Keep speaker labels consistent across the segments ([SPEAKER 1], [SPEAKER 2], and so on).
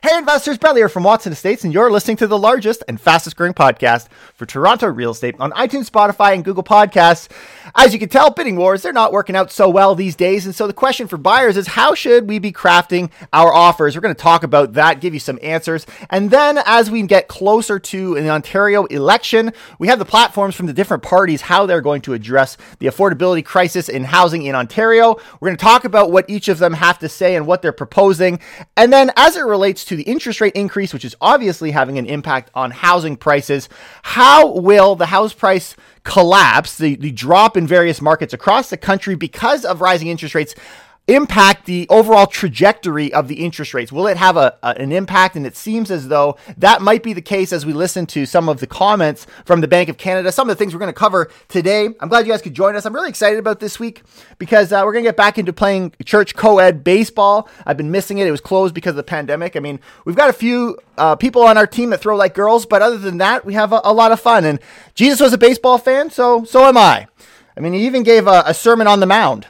[SPEAKER 1] Hey investors, Bradley here from Watson Estates, and you're listening to the largest and fastest growing podcast for Toronto real estate on iTunes, Spotify, and Google Podcasts. As you can tell, bidding wars, they're not working out so well these days, and so the question for buyers is, how should we be crafting our offers? We're going to talk about that, give you some answers, and then as we get closer to the Ontario election, we have the platforms from the different parties, how they're going to address the affordability crisis in housing in Ontario. We're going to talk about what each of them have to say and what they're proposing, and then as it relates to the interest rate increase, which is obviously having an impact on housing prices, how will the house price collapse, the drop in various markets across the country because of rising interest rates, impact the overall trajectory of the interest rates? Will it have an impact? And it seems as though that might be the case as we listen to some of the comments from the Bank of Canada, some of the things we're going to cover today. I'm glad you guys could join us. I'm really excited about this week because we're going to get back into playing church co-ed baseball. I've been missing it. It was closed because of the pandemic. I mean, we've got a few people on our team that throw like girls, but other than that, we have a lot of fun. And Jesus was a baseball fan, so am I. I mean, he even gave a sermon on the mound.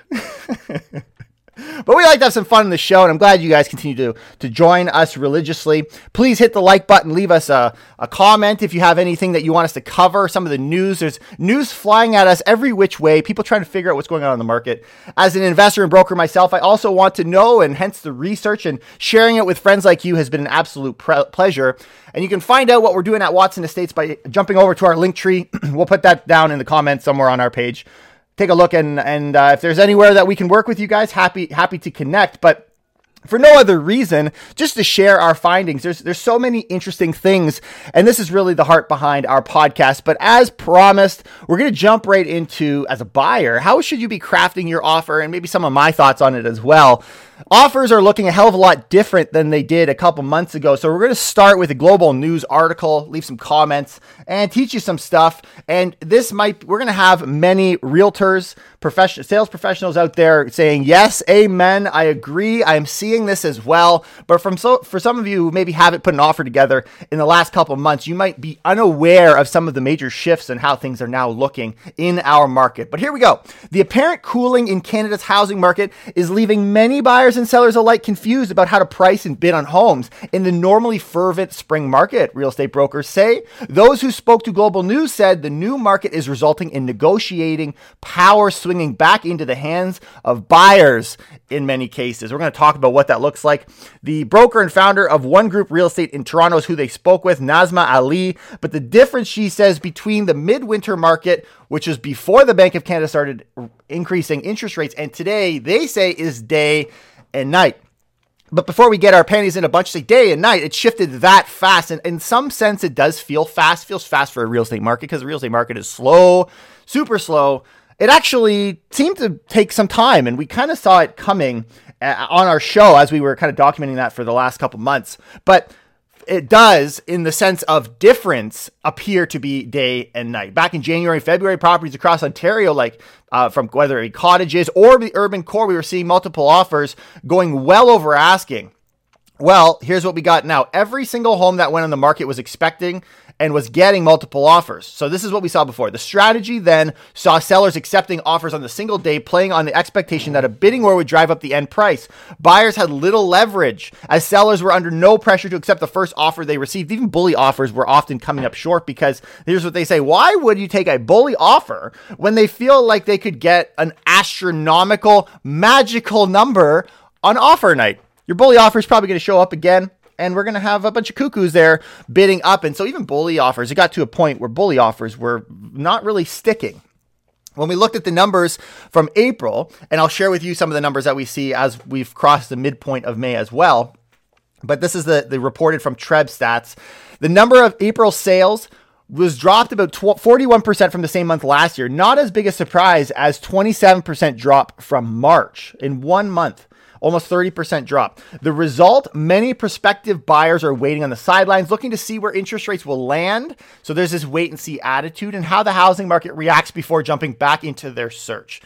[SPEAKER 1] But we like to have some fun in the show, and I'm glad you guys continue to join us religiously. Please hit the like button. Leave us a comment if you have anything that you want us to cover. Some of the news. There's news flying at us every which way. People trying to figure out what's going on in the market. As an investor and broker myself, I also want to know, and hence the research and sharing it with friends like you has been an absolute pleasure. And you can find out what we're doing at Watson Estates by jumping over to our link tree. We'll put that down in the comments somewhere on our page. Take a look, and if there's anywhere that we can work with you guys, happy to connect. But for no other reason, just to share our findings. There's so many interesting things, and this is really the heart behind our podcast. But as promised, we're going to jump right into, as a buyer, how should you be crafting your offer, and maybe some of my thoughts on it as well. Offers are looking a hell of a lot different than they did a couple months ago. So we're going to start with a global news article, leave some comments, and teach you some stuff. And we're going to have many realtors, sales professionals out there saying, yes, amen, I agree, I'm seeing this as well. But for some of you who maybe haven't put an offer together in the last couple of months, you might be unaware of some of the major shifts and how things are now looking in our market. But here we go. The apparent cooling in Canada's housing market is leaving many buyers and sellers alike confused about how to price and bid on homes in the normally fervent spring market, real estate brokers say. Those who spoke to Global News said the new market is resulting in negotiating power swinging back into the hands of buyers in many cases. We're going to talk about what that looks like. The broker and founder of One Group Real Estate in Toronto is who they spoke with, Nazma Ali. But the difference, she says, between the midwinter market, which is before the Bank of Canada started increasing interest rates, and today, they say, is day and night. But before we get our panties in a bunch, say day and night, it shifted that fast. And in some sense, it does feel fast. Feels fast for a real estate market because the real estate market is slow, super slow. It actually seemed to take some time, and we kind of saw it coming on our show as we were kind of documenting that for the last couple months. But it does, in the sense of difference, appear to be day and night. Back in January, February, properties across Ontario, like from whether it cottages or the urban core, we were seeing multiple offers going well over asking. Well, here's what we got now. Every single home that went on the market was expecting and was getting multiple offers. So this is what we saw before. The strategy then saw sellers accepting offers on the single day, playing on the expectation that a bidding war would drive up the end price. Buyers had little leverage as sellers were under no pressure to accept the first offer they received. Even bully offers were often coming up short because here's what they say. Why would you take a bully offer when they feel like they could get an astronomical, magical number on offer night? Your bully offer is probably going to show up again, and we're going to have a bunch of cuckoos there bidding up. And so even bully offers, it got to a point where bully offers were not really sticking. When we looked at the numbers from April, and I'll share with you some of the numbers that we see as we've crossed the midpoint of May as well. But this is the reported from Treb Stats. The number of April sales was dropped about 41% from the same month last year. Not as big a surprise as 27% drop from March in 1 month. Almost 30% drop. The result, many prospective buyers are waiting on the sidelines, looking to see where interest rates will land. So there's this wait and see attitude and how the housing market reacts before jumping back into their search.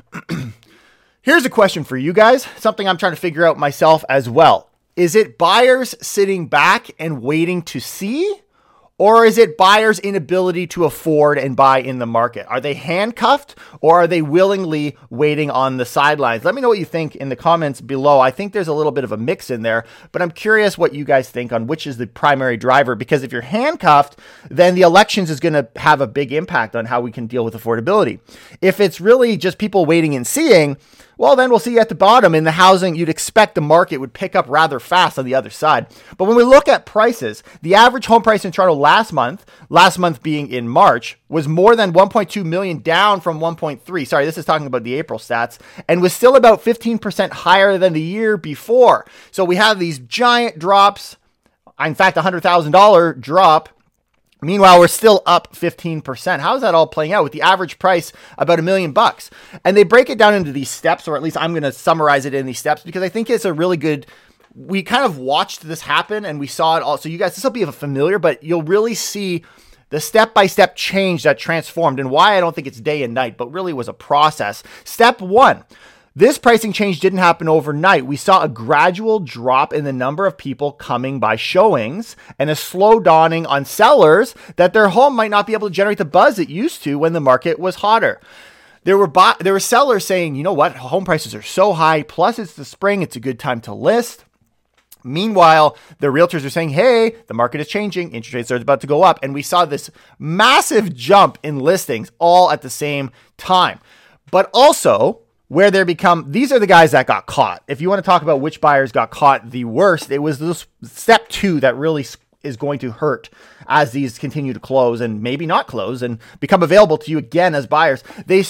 [SPEAKER 1] Here's a question for you guys, something I'm trying to figure out myself as well. Is it buyers sitting back and waiting to see? Or is it buyers' inability to afford and buy in the market? Are they handcuffed or are they willingly waiting on the sidelines? Let me know what you think in the comments below. I think there's a little bit of a mix in there, but I'm curious what you guys think on which is the primary driver, because if you're handcuffed, then the elections is going to have a big impact on how we can deal with affordability. If it's really just people waiting and seeing, well, then we'll see at the bottom in the housing. You'd expect the market would pick up rather fast on the other side. But when we look at prices, the average home price in Toronto last month being in March, was more than 1.2 million, down from 1.3. Sorry, this is talking about the April stats, and was still about 15% higher than the year before. So we have these giant drops. In fact, $100,000 drop. Meanwhile, we're still up 15%. How is that all playing out with the average price about $1 million? And they break it down into these steps, or at least I'm going to summarize it in these steps because I think it's a really good, we kind of watched this happen and we saw it all. So you guys, this will be familiar, but you'll really see the step-by-step change that transformed and why I don't think it's day and night, but really was a process. Step one. This pricing change didn't happen overnight. We saw a gradual drop in the number of people coming by showings and a slow dawning on sellers that their home might not be able to generate the buzz it used to when the market was hotter. There were sellers saying, you know what, home prices are so high, plus it's the spring, it's a good time to list. Meanwhile, the realtors are saying, hey, the market is changing, interest rates are about to go up. And we saw this massive jump in listings all at the same time. But also, where these are the guys that got caught. If you want to talk about which buyers got caught the worst, it was this step two that really is going to hurt as these continue to close and maybe not close and become available to you again as buyers.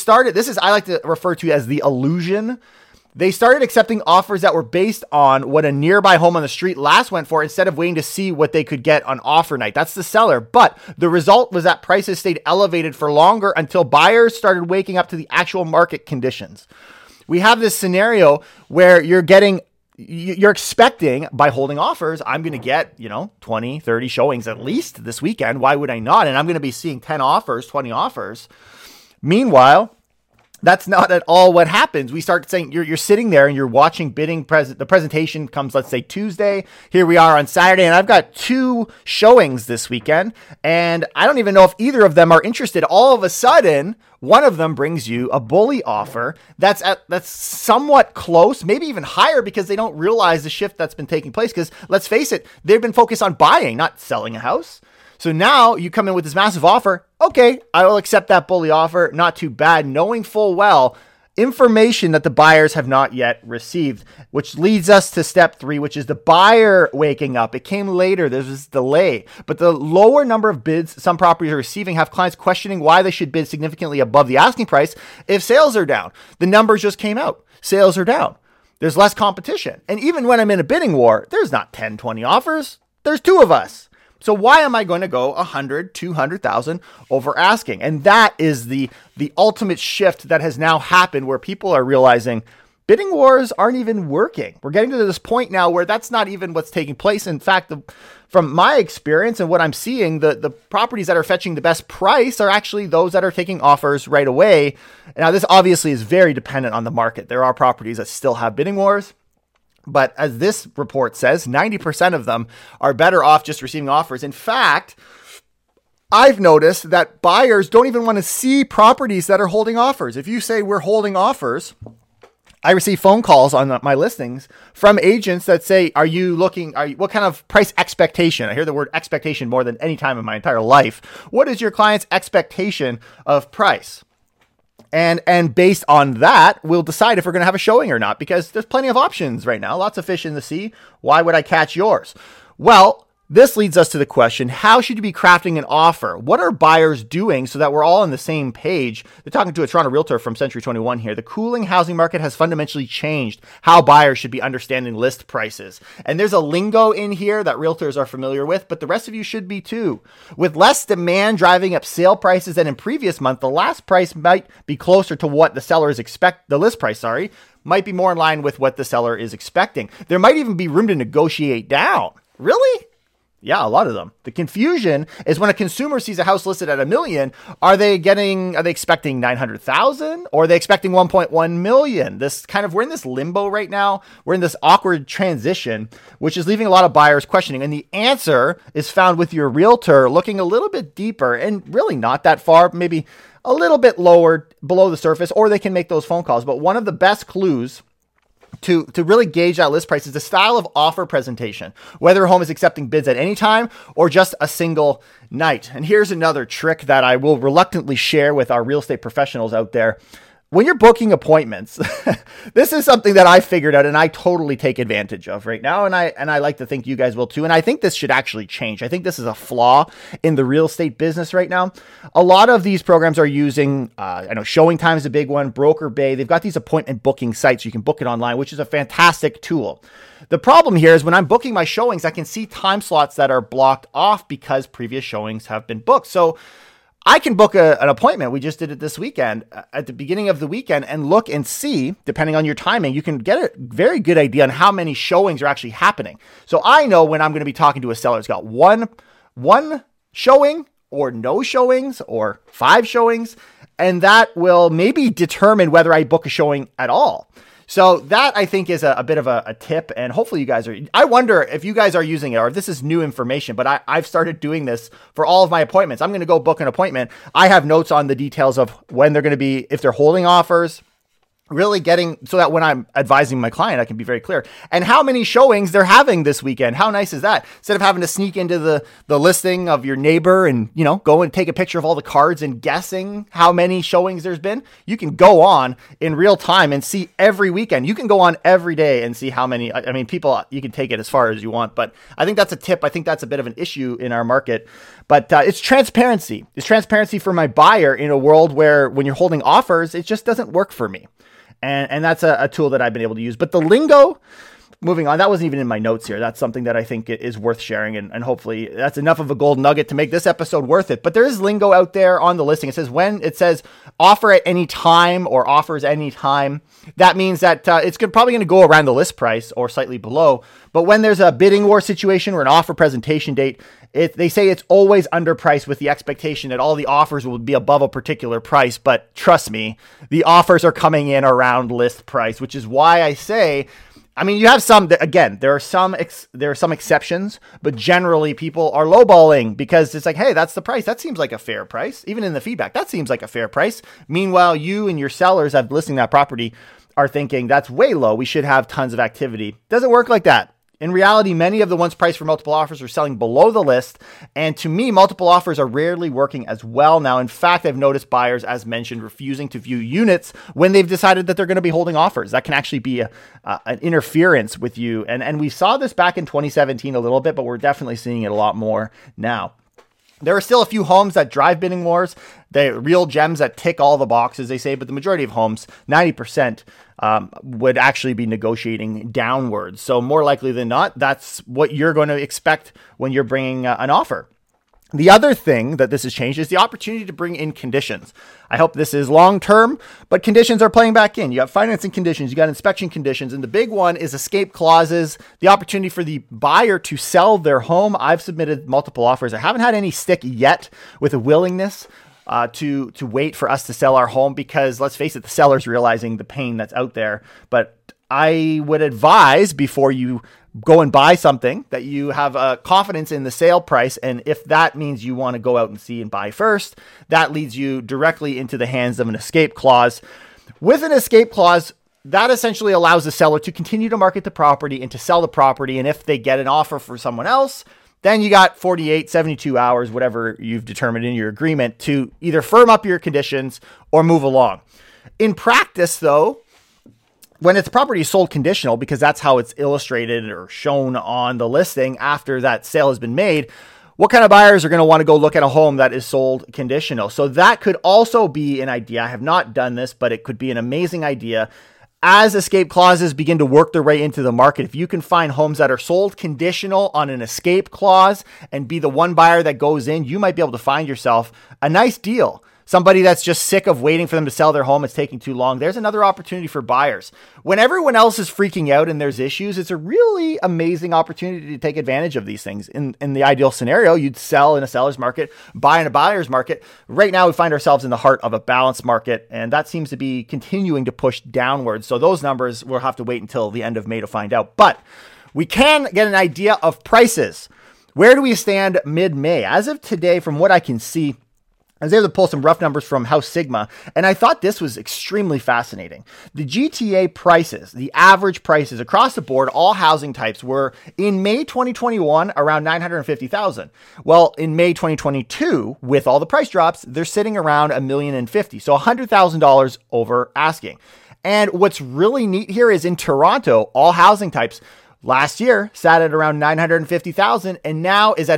[SPEAKER 1] I like to refer to as the illusion. They started accepting offers that were based on what a nearby home on the street last went for instead of waiting to see what they could get on offer night. That's the seller. But the result was that prices stayed elevated for longer until buyers started waking up to the actual market conditions. We have this scenario where you're expecting by holding offers, I'm going to get, 20, 30 showings at least this weekend. Why would I not? And I'm going to be seeing 10 offers, 20 offers. Meanwhile, that's not at all what happens. We start saying you're sitting there and you're watching bidding. The presentation comes, let's say Tuesday. Here we are on Saturday, and I've got 2 showings this weekend, and I don't even know if either of them are interested. All of a sudden, one of them brings you a bully offer that's somewhat close, maybe even higher, because they don't realize the shift that's been taking place. Because let's face it, they've been focused on buying, not selling a house. So now you come in with this massive offer. Okay, I will accept that bully offer. Not too bad, knowing full well information that the buyers have not yet received, which leads us to step 3, which is the buyer waking up. It came later. There's this delay, but the lower number of bids some properties are receiving have clients questioning why they should bid significantly above the asking price if sales are down. The numbers just came out. Sales are down. There's less competition. And even when I'm in a bidding war, there's not 10, 20 offers. There's 2 of us. So why am I going to go 100, 200,000 over asking? And that is the ultimate shift that has now happened, where people are realizing bidding wars aren't even working. We're getting to this point now where that's not even what's taking place. In fact, from my experience and what I'm seeing, the properties that are fetching the best price are actually those that are taking offers right away. Now, this obviously is very dependent on the market. There are properties that still have bidding wars. But as this report says, 90% of them are better off just receiving offers. In fact, I've noticed that buyers don't even want to see properties that are holding offers. If you say we're holding offers, I receive phone calls on my listings from agents that say, what kind of price expectation? I hear the word expectation more than any time in my entire life. What is your client's expectation of price? And based on that, we'll decide if we're going to have a showing or not, because there's plenty of options right now. Lots of fish in the sea. Why would I catch yours? Well, this leads us to the question, how should you be crafting an offer? What are buyers doing so that we're all on the same page? They're talking to a Toronto realtor from Century 21 here. The cooling housing market has fundamentally changed how buyers should be understanding list prices. And there's a lingo in here that realtors are familiar with, but the rest of you should be too. With less demand driving up sale prices than in previous month, the last price might be closer to what the list price, might be more in line with what the seller is expecting. There might even be room to negotiate down. Really? Yeah, a lot of them. The confusion is when a consumer sees a house listed at $1 million, are they expecting 900,000 or are they expecting 1.1 million? We're in this limbo right now. We're in this awkward transition, which is leaving a lot of buyers questioning. And the answer is found with your realtor looking a little bit deeper and really not that far, maybe a little bit lower below the surface, or they can make those phone calls. But one of the best clues to really gauge that list price is the style of offer presentation, whether a home is accepting bids at any time or just a single night. And here's another trick that I will reluctantly share with our real estate professionals out there. When you're booking appointments, this is something that I figured out and I totally take advantage of right now. And I like to think you guys will too. And I think this should actually change. I think this is a flaw in the real estate business right now. A lot of these programs are using, I know Showing Time is a big one, Broker Bay. They've got these appointment booking sites. You can book it online, which is a fantastic tool. The problem here is when I'm booking my showings, I can see time slots that are blocked off because previous showings have been booked. So I can book an appointment. We just did it this weekend at the beginning of the weekend and look and see, depending on your timing, you can get a very good idea on how many showings are actually happening. So I know when I'm going to be talking to a seller who's got one showing or no showings or 5 showings, and that will maybe determine whether I book a showing at all. So that I think is a bit of a tip, and hopefully you guys I wonder if you guys are using it or if this is new information, but I've started doing this for all of my appointments. I'm going to go book an appointment. I have notes on the details of when they're going to be, if they're holding offers, really getting so that when I'm advising my client, I can be very clear and how many showings they're having this weekend. How nice is that? Instead of having to sneak into the listing of your neighbor and, go and take a picture of all the cards and guessing how many showings there's been, you can go on in real time and see every weekend. You can go on every day and see how many, people, you can take it as far as you want, but I think that's a tip. I think that's a bit of an issue in our market, but it's transparency. It's transparency for my buyer in a world where when you're holding offers, it just doesn't work for me. And that's a tool that I've been able to use. But the lingo, moving on, that wasn't even in my notes here. That's something that I think is worth sharing. And hopefully that's enough of a gold nugget to make this episode worth it. But there is lingo out there on the listing. It says offer at any time or offers any time. That means that it's probably going to go around the list price or slightly below. But when there's a bidding war situation or an offer presentation date, they say it's always underpriced with the expectation that all the offers will be above a particular price. But trust me, the offers are coming in around list price, which is why I say, you have some, again, there are some exceptions, but generally people are lowballing because it's like, hey, that's the price. That seems like a fair price. Even in the feedback, that seems like a fair price. Meanwhile, you and your sellers that listing that property are thinking that's way low. We should have tons of activity. Doesn't work like that. In reality, many of the ones priced for multiple offers are selling below the list. And to me, multiple offers are rarely working as well now. In fact, I've noticed buyers, as mentioned, refusing to view units when they've decided that they're going to be holding offers. That can actually be an interference with you. And we saw this back in 2017 a little bit, but we're definitely seeing it a lot more now. There are still a few homes that drive bidding wars. They're real gems that tick all the boxes, they say, but the majority of homes, 90%, would actually be negotiating downwards. So more likely than not, that's what you're going to expect when you're bringing an offer. The other thing that this has changed is the opportunity to bring in conditions. I hope this is long-term, but conditions are playing back in. You got financing conditions, you got inspection conditions, and the big one is escape clauses, the opportunity for the buyer to sell their home. I've submitted multiple offers. I haven't had any stick yet with a willingness to wait for us to sell our home because, let's face it, the seller's realizing the pain that's out there. But I would advise before you go and buy something that you have confidence in the sale price. And if that means you want to go out and see and buy first, that leads you directly into the hands of an escape clause. With an escape clause, that essentially allows the seller to continue to market the property and to sell the property. And if they get an offer for someone else, then you got 48, 72 hours, whatever you've determined in your agreement, to either firm up your conditions or move along. In practice, though, when it's property sold conditional, because that's how it's illustrated or shown on the listing after that sale has been made, what kind of buyers are going to want to go look at a home that is sold conditional? So that could also be an idea. I have not done this, but it could be an amazing idea. As escape clauses begin to work their way into the market, if you can find homes that are sold conditional on an escape clause and be the one buyer that goes in, you might be able to find yourself a nice deal. somebody that's just sick of waiting for them to sell their home, it's taking too long, there's another opportunity for buyers. When everyone else is freaking out and there's issues, it's a really amazing opportunity to take advantage of these things. In the ideal scenario, you'd sell in a seller's market, buy in a buyer's market. Right now, we find ourselves in the heart of a balanced market, and that seems to be continuing to push downwards. So those numbers, we'll have to wait until the end of May to find out. But we can get an idea of prices. Where do we stand mid-May? As of today, from what I can see, I was able to pull some rough numbers from House Sigma, and I thought this was extremely fascinating. The GTA prices, the average prices across the board, all housing types, were in May 2021 around $950,000. Well, in May 2022, with all the price drops, they're sitting around $1,050,000, so $100,000 over asking. And what's really neat here is in Toronto, all housing types last year sat at around $950,000 and now is at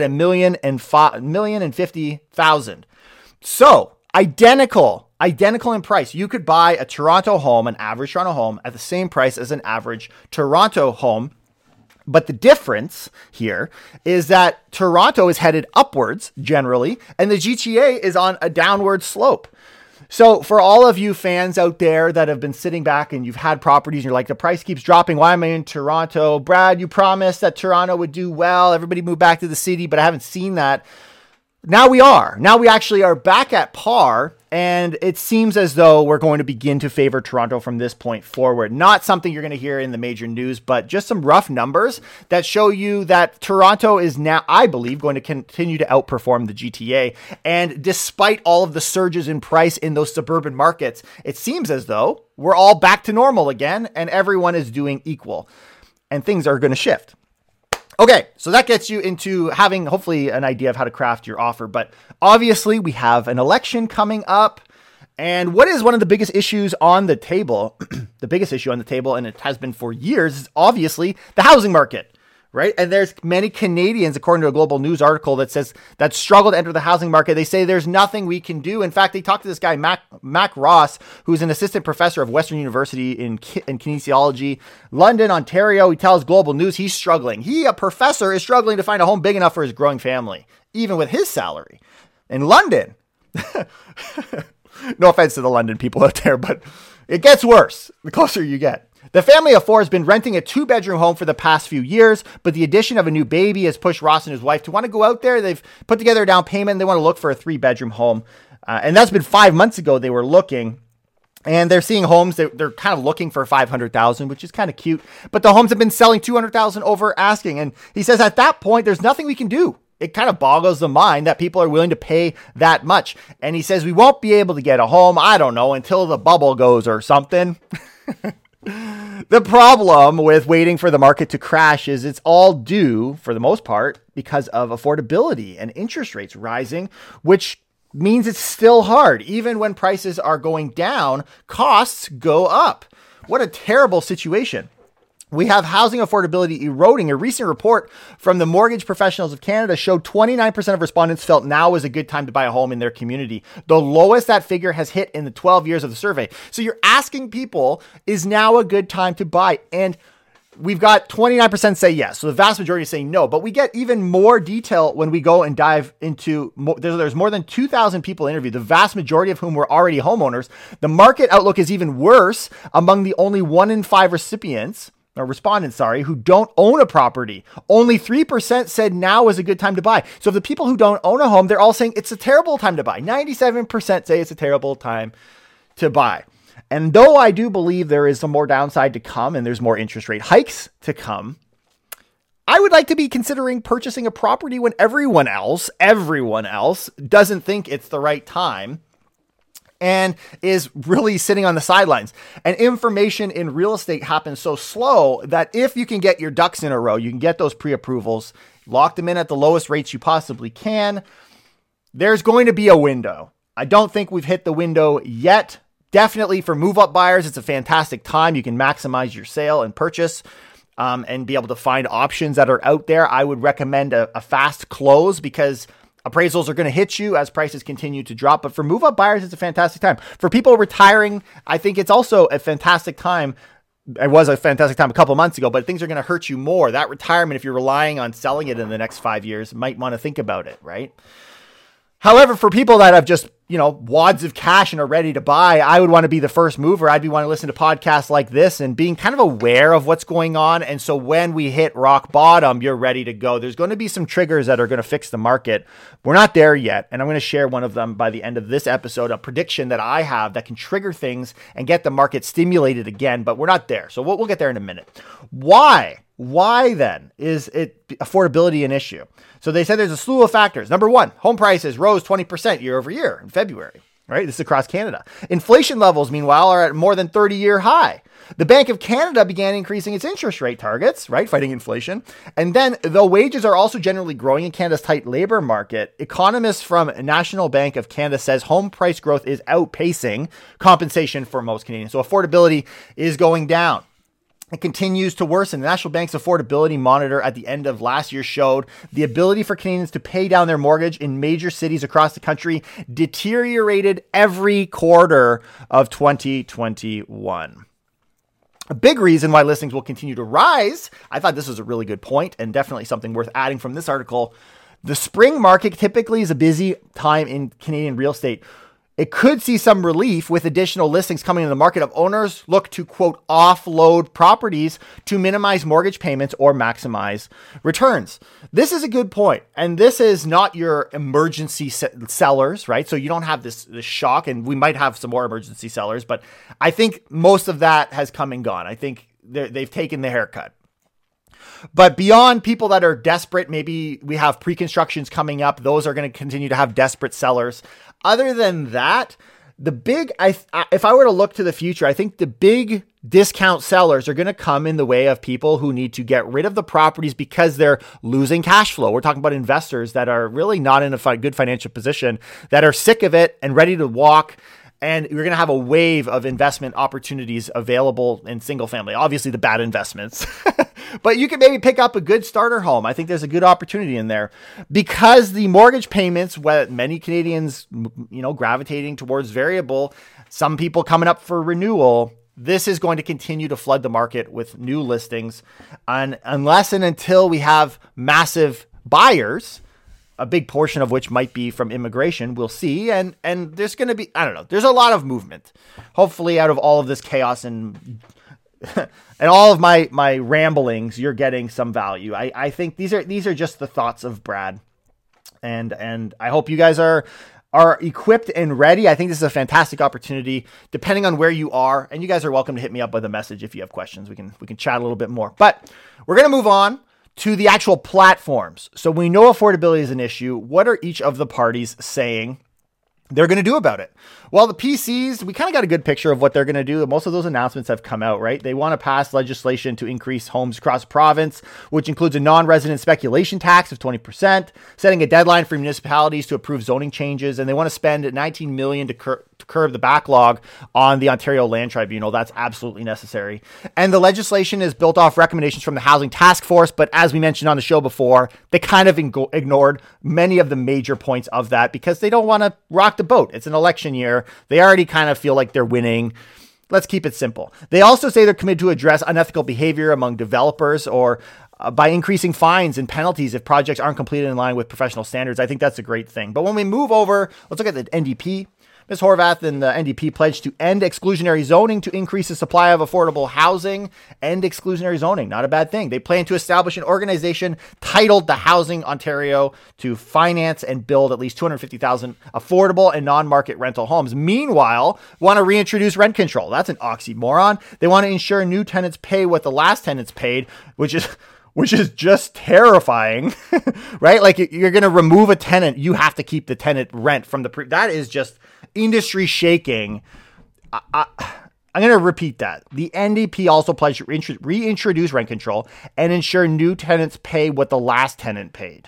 [SPEAKER 1] $1,050,000. So identical in price. You could buy a Toronto home, an average Toronto home, at the same price as an average Toronto home. But the difference here is that Toronto is headed upwards generally, and the GTA is on a downward slope. So for all of you fans out there that have been sitting back and you've had properties and you're like, the price keeps dropping, why am I in Toronto? Brad, you promised that Toronto would do well. Everybody moved back to the city, but I haven't seen that. Now we are. Now we actually are back at par, and it seems as though we're going to begin to favor Toronto from this point forward. Not something you're going to hear in the major news, but just some rough numbers that show you that Toronto is now, I believe, going to continue to outperform the GTA. And despite all of the surges in price in those suburban markets, it seems as though we're all back to normal again, and everyone is doing equal, and things are going to shift. Okay, so that gets you into having hopefully an idea of how to craft your offer. But obviously we have an election coming up. And what is one of the biggest issues on the table, the biggest issue on the table, and it has been for years, is obviously the housing market, right? And there's many Canadians, according to a Global News article that says that struggle to enter the housing market. They say there's nothing we can do. In fact, they talked to this guy, Mac Ross, who's an assistant professor of Western University in kinesiology, London, Ontario. He tells Global News he's struggling. He, a professor, is struggling to find a home big enough for his growing family, even with his salary. In London, no offense to the London people out there, but it gets worse the closer you get. The family of four has been renting a 2-bedroom home for the past few years, but the addition of a new baby has pushed Ross and his wife to want to go out there. They've put together a down payment. They want to look for a 3-bedroom home. And that's been 5 months ago they were looking. And they're seeing homes that they're kind of looking for $500,000, which is kind of cute. But the homes have been selling $200,000 over asking. And he says at that point, there's nothing we can do. It kind of boggles the mind that people are willing to pay that much. And he says we won't be able to get a home, I don't know, until the bubble goes or something. The problem with waiting for the market to crash is it's all due, for the most part, because of affordability and interest rates rising, which means it's still hard. Even when prices are going down, costs go up. What a terrible situation. We have housing affordability eroding. A recent report from the Mortgage Professionals of Canada showed 29% of respondents felt now is a good time to buy a home in their community. The lowest that figure has hit in the 12 years of the survey. So you're asking people, is now a good time to buy? And we've got 29% say yes. So the vast majority is saying no, but we get even more detail when we go and dive into, there's more than 2,000 people interviewed, the vast majority of whom were already homeowners. The market outlook is even worse among the only 1 in 5 respondents, who don't own a property. Only 3% said now is a good time to buy. So of the people who don't own a home, they're all saying it's a terrible time to buy. 97% say it's a terrible time to buy. And though I do believe there is some more downside to come and there's more interest rate hikes to come, I would like to be considering purchasing a property when everyone else doesn't think it's the right time and is really sitting on the sidelines. And information in real estate happens so slow that if you can get your ducks in a row, you can get those pre-approvals, lock them in at the lowest rates you possibly can, there's going to be a window. I don't think we've hit the window yet. Definitely for move-up buyers, it's a fantastic time. You can maximize your sale and purchase and be able to find options that are out there. I would recommend a fast close because appraisals are going to hit you as prices continue to drop. But for move-up buyers, it's a fantastic time. For people retiring, I think it's also a fantastic time. It was a fantastic time a couple months ago, but things are going to hurt you more. That retirement, if you're relying on selling it in the next 5 years, might want to think about it, right? However, for people that have just, wads of cash and are ready to buy, I would want to be the first mover. I'd be wanting to listen to podcasts like this and being kind of aware of what's going on. And so when we hit rock bottom, you're ready to go. There's going to be some triggers that are going to fix the market. We're not there yet. And I'm going to share one of them by the end of this episode, a prediction that I have that can trigger things and get the market stimulated again, but we're not there. So we'll get there in a minute. Why then is it affordability an issue? So they said there's a slew of factors. Number one, home prices rose 20% year over year in February, right? This is across Canada. Inflation levels, meanwhile, are at more than 30-year high. The Bank of Canada began increasing its interest rate targets, right? Fighting inflation. And then, though wages are also generally growing in Canada's tight labor market, economists from National Bank of Canada says home price growth is outpacing compensation for most Canadians. So affordability is going down. It continues to worsen. The National Bank's affordability monitor at the end of last year showed the ability for Canadians to pay down their mortgage in major cities across the country deteriorated every quarter of 2021. A big reason why listings will continue to rise, I thought this was a really good point and definitely something worth adding from this article. The spring market typically is a busy time in Canadian real estate. It could see some relief with additional listings coming in the market of owners look to, quote, offload properties to minimize mortgage payments or maximize returns. This is a good point. And this is not your emergency sellers, right? So you don't have this shock, and we might have some more emergency sellers, but I think most of that has come and gone. I think they've taken the haircut. But beyond people that are desperate, maybe we have pre-constructions coming up. Those are going to continue to have desperate sellers. Other than that, if I were to look to the future, I think the big discount sellers are going to come in the way of people who need to get rid of the properties because they're losing cash flow. We're talking about investors that are really not in a good financial position, that are sick of it and ready to walk. And you're going to have a wave of investment opportunities available in single family. Obviously, the bad investments. But you can maybe pick up a good starter home. I think there's a good opportunity in there because the mortgage payments, many Canadians, gravitating towards variable, some people coming up for renewal. This is going to continue to flood the market with new listings. And unless and until we have massive buyers, a big portion of which might be from immigration, we'll see. And there's going to be, there's a lot of movement. Hopefully out of all of this chaos and all of my ramblings, you're getting some value. I think these are just the thoughts of Brad. And I hope you guys are equipped and ready. I think this is a fantastic opportunity, depending on where you are. And you guys are welcome to hit me up with a message if you have questions. We can chat a little bit more. But we're going to move on to the actual platforms. So we know affordability is an issue. What are each of the parties saying they're going to do about it? Well, the PCs, we kind of got a good picture of what they're going to do. Most of those announcements have come out, right? They want to pass legislation to increase homes across the province, which includes a non-resident speculation tax of 20%, setting a deadline for municipalities to approve zoning changes, and they want to spend $19 million to curb the backlog on the Ontario Land Tribunal. That's absolutely necessary. And the legislation is built off recommendations from the Housing Task Force, but as we mentioned on the show before, they kind of ignored many of the major points of that because they don't want to rock the boat. It's an election year. They already kind of feel like they're winning. Let's keep it simple. They also say they're committed to address unethical behavior among developers or by increasing fines and penalties if projects aren't completed in line with professional standards. I think that's a great thing. But when we move over, let's look at the NDP. Ms. Horwath and the NDP pledged to end exclusionary zoning to increase the supply of affordable housing. End exclusionary zoning, not a bad thing. They plan to establish an organization titled the Housing Ontario to finance and build at least 250,000 affordable and non-market rental homes. Meanwhile, want to reintroduce rent control. That's an oxymoron. They want to ensure new tenants pay what the last tenants paid, which is just terrifying, right? Like you're going to remove a tenant, you have to keep the tenant rent from that is just industry shaking. I'm going to repeat that. The NDP also pledged to reintroduce rent control and ensure new tenants pay what the last tenant paid.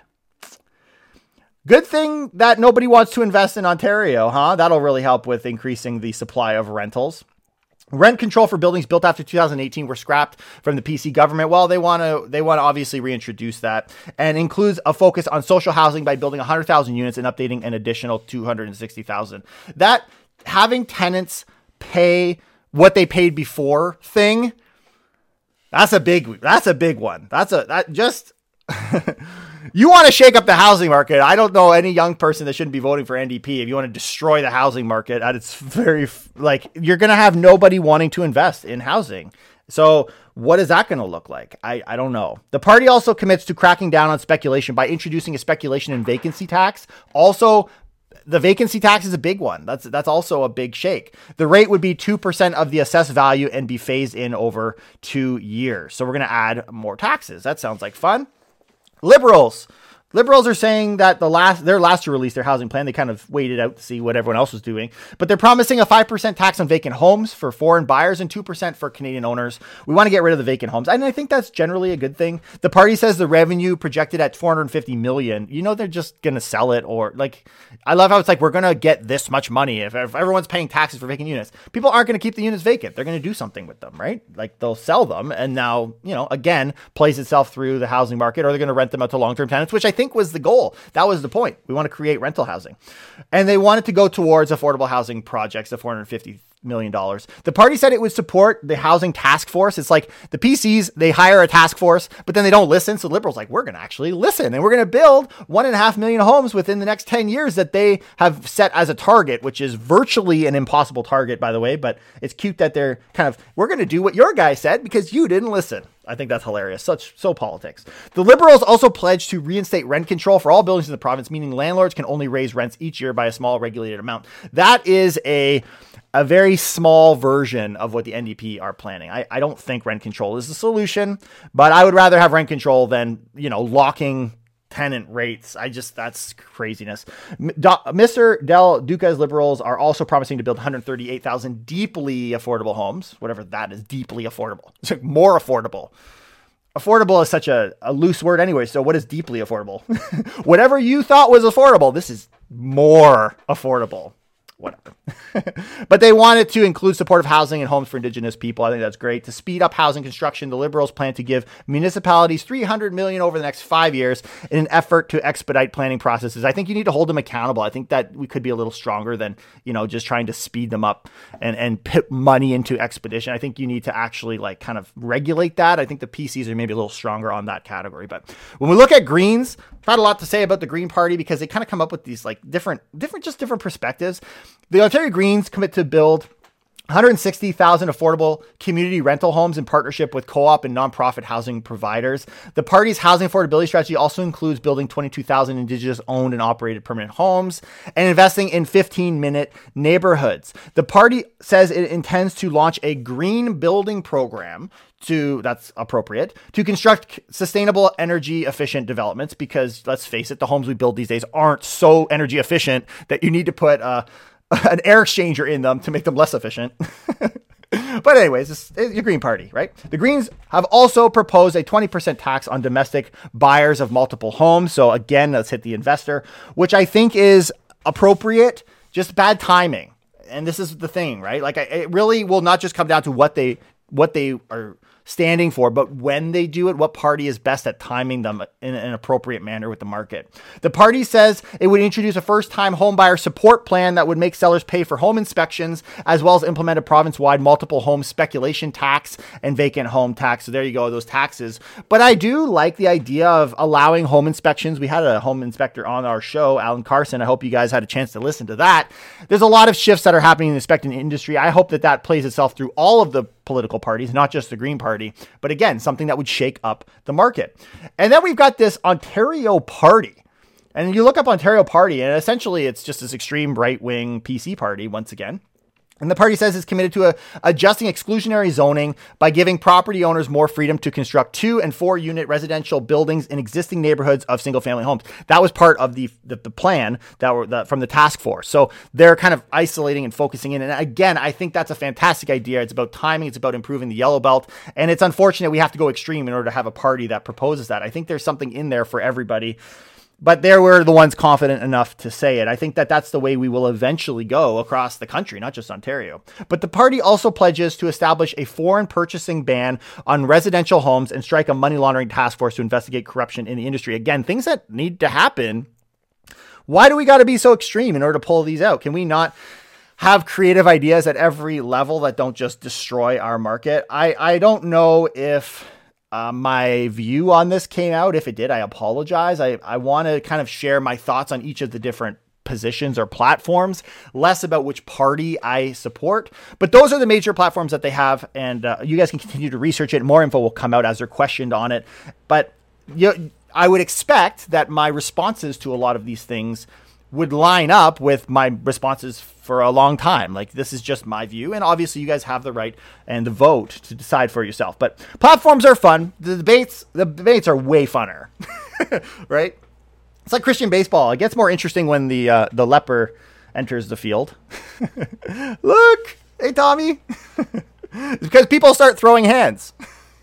[SPEAKER 1] Good thing that nobody wants to invest in Ontario, huh? That'll really help with increasing the supply of rentals. Rent control for buildings built after 2018 were scrapped from the PC government. Well, they want to obviously reintroduce that, and includes a focus on social housing by building 100,000 units and updating an additional 260,000. That having tenants pay what they paid before thing, that's a big one. You want to shake up the housing market. I don't know any young person that shouldn't be voting for NDP. If you want to destroy the housing market, it's very, like, you're going to have nobody wanting to invest in housing. So what is that going to look like? I don't know. The party also commits to cracking down on speculation by introducing a speculation and vacancy tax. Also, the vacancy tax is a big one. That's also a big shake. The rate would be 2% of the assessed value and be phased in over 2 years. So we're going to add more taxes. That sounds like fun. Liberals are saying that their last to release their housing plan, they kind of waited out to see what everyone else was doing, but they're promising a 5% tax on vacant homes for foreign buyers and 2% for Canadian owners. We want to get rid of the vacant homes. And I think that's generally a good thing. The party says the revenue projected at $450 million, they're just going to sell it, or like, I love how it's like, we're going to get this much money. If everyone's paying taxes for vacant units, people aren't going to keep the units vacant. They're going to do something with them, right? Like they'll sell them. And now, again, plays itself through the housing market, or they're going to rent them out to long-term tenants, which I think was the goal. That was the point. We want to create rental housing. And they wanted to go towards affordable housing projects of $450 million. The party said it would support the housing task force. It's like the PCs, they hire a task force, but then they don't listen. So Liberals like, we're going to actually listen, and we're going to build 1.5 million homes within the next 10 years that they have set as a target, which is virtually an impossible target, by the way. But it's cute that they're we're going to do what your guy said because you didn't listen. I think that's hilarious. So politics. The Liberals also pledged to reinstate rent control for all buildings in the province, meaning landlords can only raise rents each year by a small regulated amount. That is a very small version of what the NDP are planning. I don't think rent control is the solution, but I would rather have rent control than, locking tenant rates. That's craziness. Mr. Del Duca's Liberals are also promising to build 138,000 deeply affordable homes, whatever that is, deeply affordable. It's like more affordable. Affordable is such a loose word anyway. So what is deeply affordable? Whatever you thought was affordable, this is more affordable. Whatever. But they wanted to include supportive housing and homes for Indigenous people. I think that's great. To speed up housing construction, the Liberals plan to give municipalities $300 million over the next 5 years in an effort to expedite planning processes. I think you need to hold them accountable. I think that we could be a little stronger than, just trying to speed them up and put money into expedition. I think you need to actually kind of regulate that. I think the PCs are maybe a little stronger on that category. But when we look at Greens, I've had a lot to say about the Green Party because they kind of come up with these different perspectives. The Ontario Greens commit to build 160,000 affordable community rental homes in partnership with co-op and nonprofit housing providers. The party's housing affordability strategy also includes building 22,000 Indigenous owned and operated permanent homes and investing in 15-minute neighborhoods. The party says it intends to launch a green building program that's appropriate, to construct sustainable energy efficient developments, because let's face it, the homes we build these days aren't so energy efficient that you need to put an air exchanger in them to make them less efficient. But anyways, it's your Green Party, right? The Greens have also proposed a 20% tax on domestic buyers of multiple homes. So again, let's hit the investor, which I think is appropriate, just bad timing. And this is the thing, right? It really will not just come down to what they are standing for, but when they do it, what party is best at timing them in an appropriate manner with the market. The party says it would introduce a first-time homebuyer support plan that would make sellers pay for home inspections, as well as implement a province-wide multiple home speculation tax and vacant home tax. So there you go, those taxes. But I do like the idea of allowing home inspections. We had a home inspector on our show, Alan Carson. I hope you guys had a chance to listen to that. There's a lot of shifts that are happening in the inspecting industry. I hope that plays itself through all of the political parties, not just the Green Party, but again, something that would shake up the market. And then we've got this Ontario Party. And you look up Ontario Party, and essentially it's just this extreme right-wing PC party once again. And the party says it's committed to adjusting exclusionary zoning by giving property owners more freedom to construct 2- and 4-unit residential buildings in existing neighborhoods of single-family homes. That was part of the plan from the task force. So they're kind of isolating and focusing in. And again, I think that's a fantastic idea. It's about timing. It's about improving the yellow belt. And it's unfortunate we have to go extreme in order to have a party that proposes that. I think there's something in there for everybody. But they were the ones confident enough to say it. I think that's the way we will eventually go across the country, not just Ontario. But the party also pledges to establish a foreign purchasing ban on residential homes and strike a money laundering task force to investigate corruption in the industry. Again, things that need to happen. Why do we got to be so extreme in order to pull these out? Can we not have creative ideas at every level that don't just destroy our market? I don't know if my view on this came out. If it did, I apologize. I want to kind of share my thoughts on each of the different positions or platforms, less about which party I support. But those are the major platforms that they have, and you guys can continue to research it. More info will come out as they're questioned on it. But I would expect that my responses to a lot of these things would line up with my responses for a long time. Like, this is just my view, and obviously you guys have the right and the vote to decide for yourself. But platforms are fun. The debates are way funner, right? It's like Christian baseball. It gets more interesting when the leper enters the field. Look, hey Tommy, it's because people start throwing hands.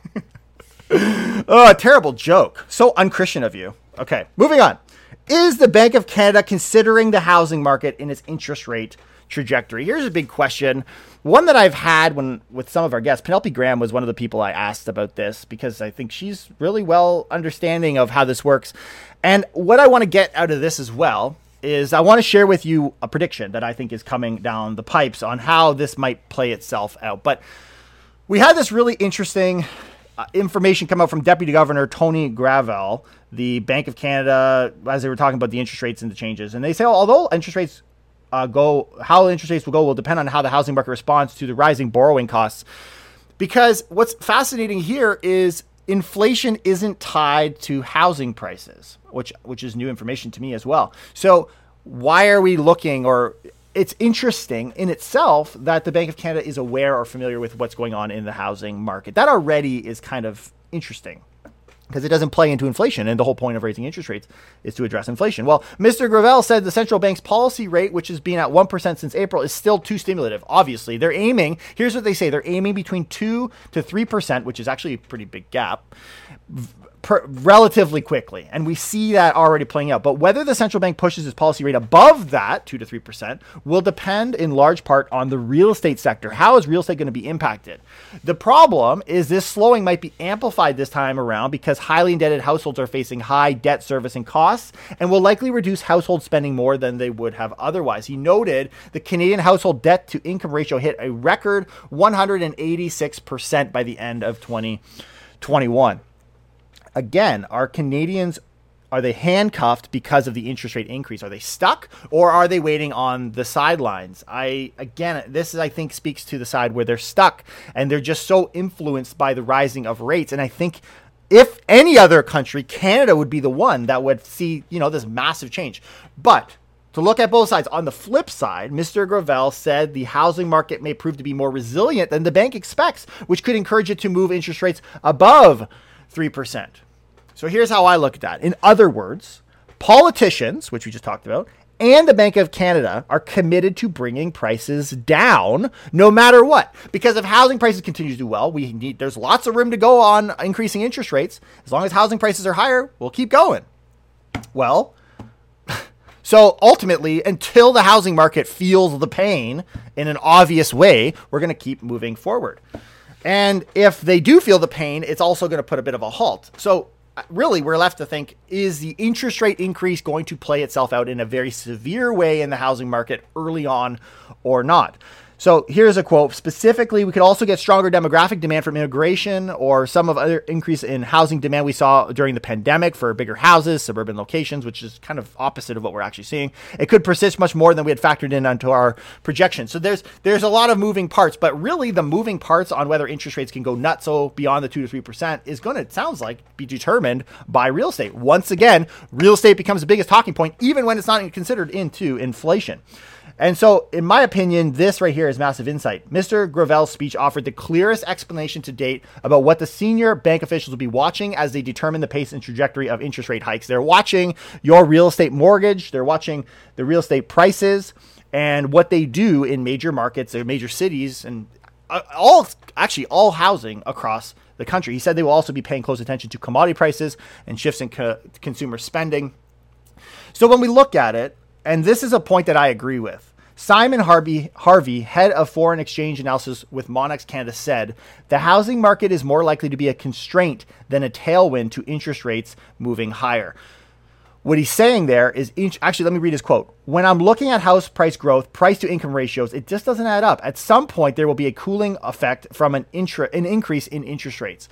[SPEAKER 1] Oh, a terrible joke. So unchristian of you. Okay, moving on. Is the Bank of Canada considering the housing market in its interest rate trajectory? Here's a big question. One that I've had with some of our guests. Penelope Graham was one of the people I asked about this because I think she's really well understanding of how this works. And what I want to get out of this as well is I want to share with you a prediction that I think is coming down the pipes on how this might play itself out. But we had this really interesting information come out from Deputy Governor Tony Gravel, the Bank of Canada, as they were talking about the interest rates and the changes. And they say, although interest rates how interest rates will go will depend on how the housing market responds to the rising borrowing costs. Because what's fascinating here is inflation isn't tied to housing prices, which is new information to me as well. So why are we looking, or it's interesting in itself that the Bank of Canada is aware or familiar with what's going on in the housing market. That already is kind of interesting, because it doesn't play into inflation, and the whole point of raising interest rates is to address inflation. Well, Mr. Gravel said the central bank's policy rate, which has been at 1% since April, is still too stimulative. Obviously, they're aiming, here's what they say, they're aiming between 2 to 3%, which is actually a pretty big gap, relatively quickly. And we see that already playing out. But whether the central bank pushes its policy rate above that 2 to 3% will depend in large part on the real estate sector. How is real estate going to be impacted? The problem is this slowing might be amplified this time around because highly indebted households are facing high debt servicing costs and will likely reduce household spending more than they would have otherwise. He noted the Canadian household debt to income ratio hit a record 186% by the end of 2021. Again, are Canadians, are they handcuffed because of the interest rate increase? Are they stuck, or are they waiting on the sidelines? This I think speaks to the side where they're stuck and they're just so influenced by the rising of rates. And I think if any other country, Canada would be the one that would see, this massive change. But to look at both sides, on the flip side, Mr. Gravel said the housing market may prove to be more resilient than the bank expects, which could encourage it to move interest rates above 3%. So here's how I look at that. In other words, politicians, which we just talked about, and the Bank of Canada are committed to bringing prices down no matter what. Because if housing prices continue to do well, there's lots of room to go on increasing interest rates. As long as housing prices are higher, we'll keep going. Well, so ultimately, until the housing market feels the pain in an obvious way, we're going to keep moving forward. And if they do feel the pain, it's also going to put a bit of a halt. So really, we're left to think, is the interest rate increase going to play itself out in a very severe way in the housing market early on or not? So here's a quote. Specifically, we could also get stronger demographic demand from immigration or some of other increase in housing demand we saw during the pandemic for bigger houses, suburban locations, which is kind of opposite of what we're actually seeing. It could persist much more than we had factored in onto our projections. So there's a lot of moving parts, but really the moving parts on whether interest rates can go nutso beyond the 2 to 3% is going to, it sounds like, be determined by real estate. Once again, real estate becomes the biggest talking point, even when it's not considered into inflation. And so, in my opinion, this right here is massive insight. Mr. Gravel's speech offered the clearest explanation to date about what the senior bank officials will be watching as they determine the pace and trajectory of interest rate hikes. They're watching your real estate mortgage. They're watching the real estate prices and what they do in major markets or major cities and all housing across the country. He said they will also be paying close attention to commodity prices and shifts in consumer spending. So when we look at it, and this is a point that I agree with, Simon Harvey, head of foreign exchange analysis with Monex Canada, said the housing market is more likely to be a constraint than a tailwind to interest rates moving higher. What he's saying there is, actually, let me read his quote. When I'm looking at house price growth, price to income ratios, it just doesn't add up. At some point, there will be a cooling effect from an increase in interest rates.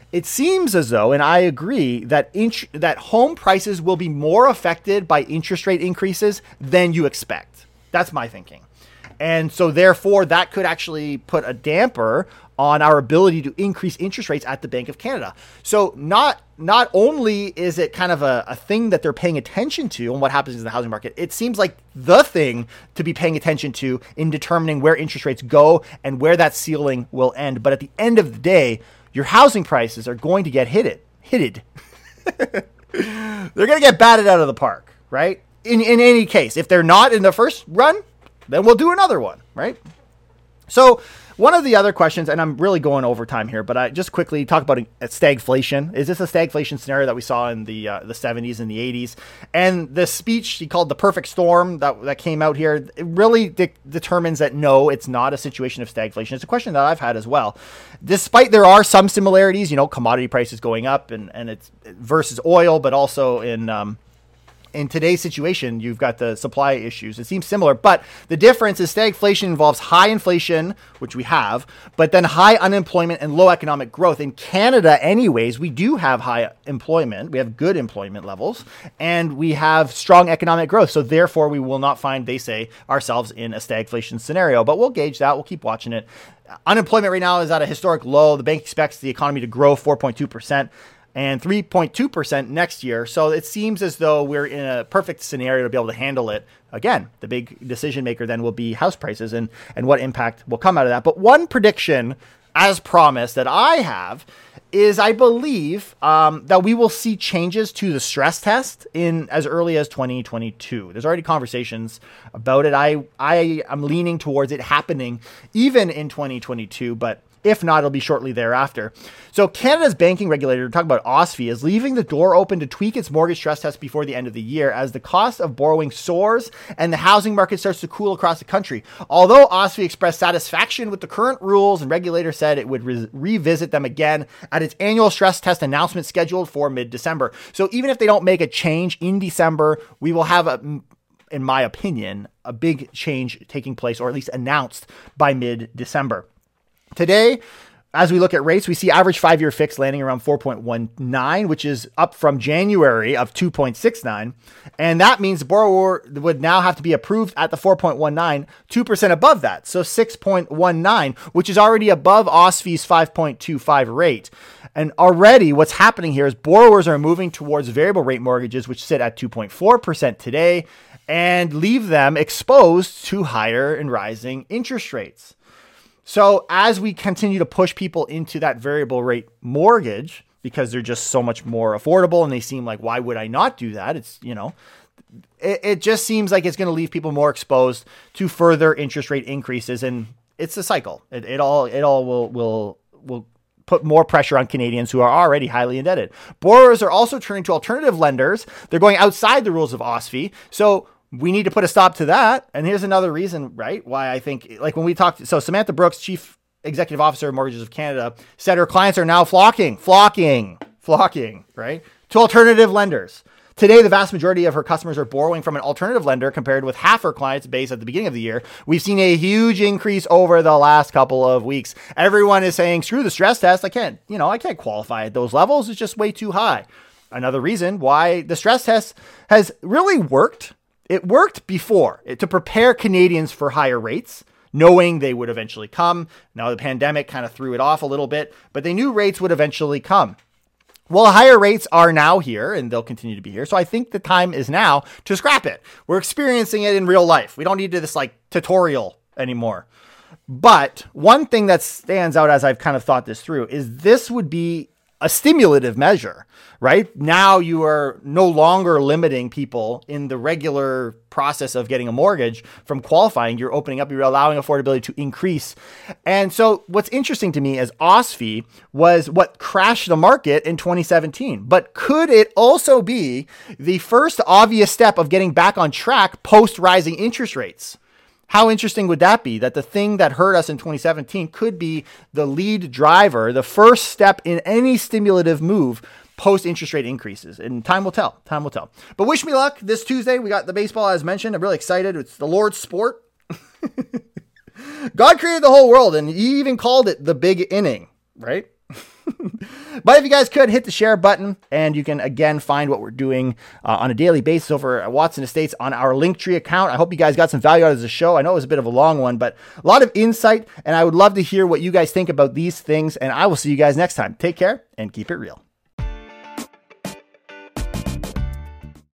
[SPEAKER 1] it seems as though, and I agree, that that home prices will be more affected by interest rate increases than you expect. That's my thinking. And so therefore that could actually put a damper on our ability to increase interest rates at the Bank of Canada. So not only is it kind of a thing that they're paying attention to and what happens in the housing market, it seems like the thing to be paying attention to in determining where interest rates go and where that ceiling will end. But at the end of the day, your housing prices are going to get hitted. They're going to get batted out of the park, right? In any case, if they're not in the first run, then we'll do another one, right? So one of the other questions, and I'm really going over time here, but I just quickly talk about a stagflation. Is this a stagflation scenario that we saw in the 70s and the 80s? And the speech he called the perfect storm that came out here, it really determines that no, it's not a situation of stagflation. It's a question that I've had as well. Despite there are some similarities, commodity prices going up and it's versus oil, but also in today's situation, you've got the supply issues. It seems similar, but the difference is stagflation involves high inflation, which we have, but then high unemployment and low economic growth. In Canada, anyways, we do have high employment. We have good employment levels, and we have strong economic growth. So therefore, we will not find, they say, ourselves in a stagflation scenario, but we'll gauge that. We'll keep watching it. Unemployment right now is at a historic low. The bank expects the economy to grow 4.2%. and 3.2% next year. So it seems as though we're in a perfect scenario to be able to handle it. Again, the big decision maker then will be house prices and what impact will come out of that. But one prediction, as promised, that I have is I believe that we will see changes to the stress test in as early as 2022. There's already conversations about it. I am leaning towards it happening even in 2022, but if not, it'll be shortly thereafter. So Canada's banking regulator, talking about OSFI, is leaving the door open to tweak its mortgage stress test before the end of the year as the cost of borrowing soars and the housing market starts to cool across the country. Although OSFI expressed satisfaction with the current rules, and regulator said it would revisit them again at its annual stress test announcement scheduled for mid-December. So even if they don't make a change in December, we will have in my opinion, a big change taking place, or at least announced by mid-December. Today, as we look at rates, we see average 5-year fixed landing around 4.19, which is up from January of 2.69. And that means the borrower would now have to be approved at the 4.19, 2% above that. So 6.19, which is already above OSFI's 5.25 rate. And already what's happening here is borrowers are moving towards variable rate mortgages, which sit at 2.4% today, and leave them exposed to higher and rising interest rates. So as we continue to push people into that variable rate mortgage, because they're just so much more affordable and they seem like, why would I not do that? It's, it just seems like it's going to leave people more exposed to further interest rate increases. And it's a cycle. It all will put more pressure on Canadians who are already highly indebted. Borrowers are also turning to alternative lenders. They're going outside the rules of OSFI. So we need to put a stop to that. And here's another reason, right, why I think, like when we talked, so Samantha Brooks, Chief Executive Officer of Mortgages of Canada, said her clients are now flocking, right, to alternative lenders. Today, the vast majority of her customers are borrowing from an alternative lender compared with half her clients base at the beginning of the year. We've seen a huge increase over the last couple of weeks. Everyone is saying, screw the stress test. I can't qualify at those levels. It's just way too high. Another reason why the stress test has really worked. It worked before to prepare Canadians for higher rates, knowing they would eventually come. Now the pandemic kind of threw it off a little bit, but they knew rates would eventually come. Well, higher rates are now here and they'll continue to be here. So I think the time is now to scrap it. We're experiencing it in real life. We don't need this tutorial anymore. But one thing that stands out as I've kind of thought this through is this would be a stimulative measure, right? Now you are no longer limiting people in the regular process of getting a mortgage from qualifying. You're opening up, you're allowing affordability to increase. And so what's interesting to me is OSFI was what crashed the market in 2017, but could it also be the first obvious step of getting back on track post rising interest rates? How interesting would that be? That the thing that hurt us in 2017 could be the lead driver, the first step in any stimulative move post interest rate increases. And time will tell. But wish me luck this Tuesday. We got the baseball, as mentioned. I'm really excited. It's the Lord's sport. God created the whole world, and he even called it the big inning, right? But if you guys could hit the share button, and you can again find what we're doing on a daily basis over at Watson Estates on our Linktree account. I hope you guys got some value out of the show. I know it was a bit of a long one, but a lot of insight, and I would love to hear what you guys think about these things, and I will see you guys next time. Take care and keep it real.